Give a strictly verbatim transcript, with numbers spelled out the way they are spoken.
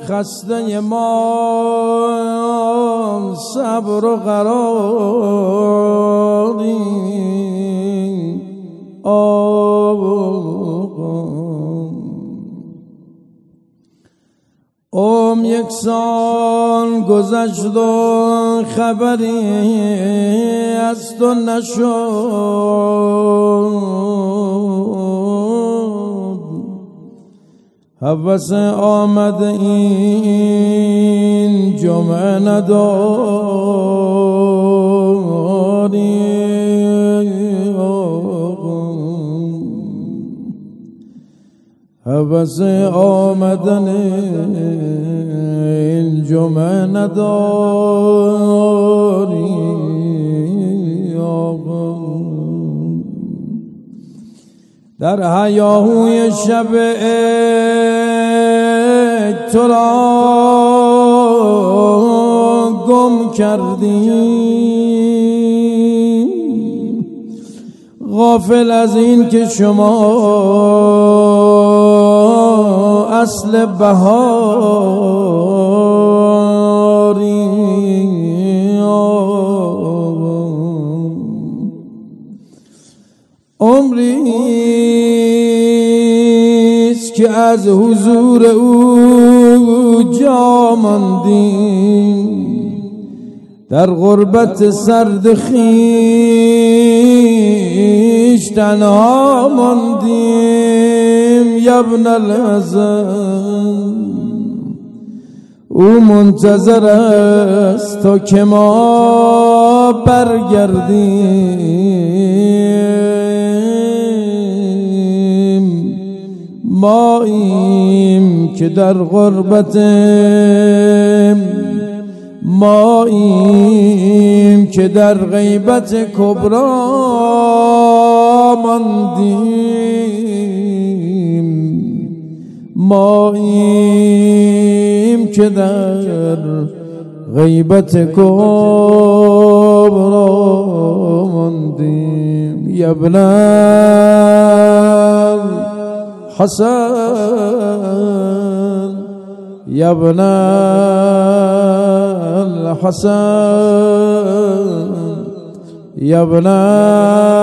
خسته ما صبر و قراری اوم یک سال گذشت و خبری از تو نشد هوس آمد این جمعه نداری هوس آمدن این جمعه نداری در هیاهوی شب عید تو را گم کردی غافل از این که شما اصل بهاری عمریست که از حضور او جا ماندیم در غربت سرد خویش تنها ماندیم یبن الحسن او منتظر است تا که ما برگردیم ماییم که در غربت ماییم که در غیبت کبرا ماندیم ماییم که در غیبت کبرا ماندیم یبن الحسن یبن الحسن یبن